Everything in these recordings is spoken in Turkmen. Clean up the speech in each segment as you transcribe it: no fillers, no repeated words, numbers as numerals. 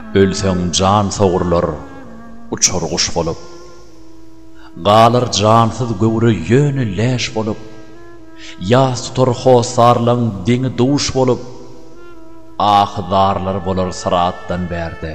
Ölseň jan sogurlar uçar guş bolup, galar jansyz göwre ýöne läş bolup, ýas tutar hosarlaň deňi duş bolup, ahdarlar bolar sıratdan berde.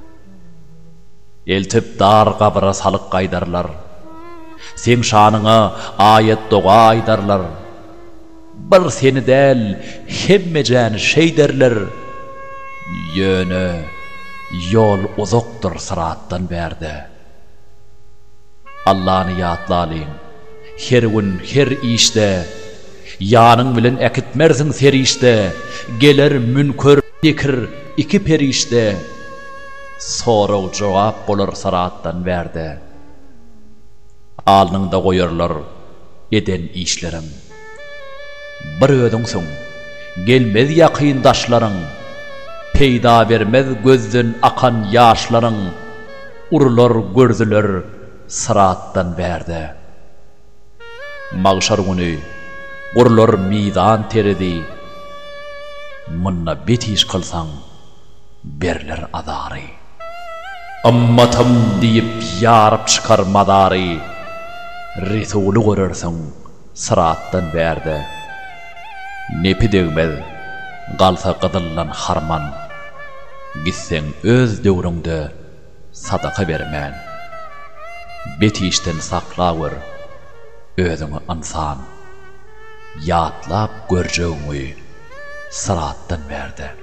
Eltip dar gabra salyk gaýdarlar, sen şanyňa ayet doga aýdarlar. Bir seni del hemmejäni şey derler, ýöne yol uzakdyr sıratdan berde. Allah'ını ýatlalyň, her gün her işde, ýanyň bilen ekitmersiň serişde, geler münkör nekir iki perişde, soraw jogap bolar sıratdan berde. Alnynda goýarlar eden işlerim, bir ödüňsiň, gelmez ýakyn daşlaryň, peýda bermez gözden akan ýaşlaryň, urlar gördüler sıratdan berde. Magşar güni gurlar midan teridi, munna betiş kılsaň berler adary. Ammatym diýip ýaryp çykar madary, Resuli görersiň sıratdan berde. Nepi degmez galsa gydyllan harman, gitseň öz döwrüňde sadaka bermän. Betişden saklawer özüňi insan, ýatlap görjegiňi sıratdan berde.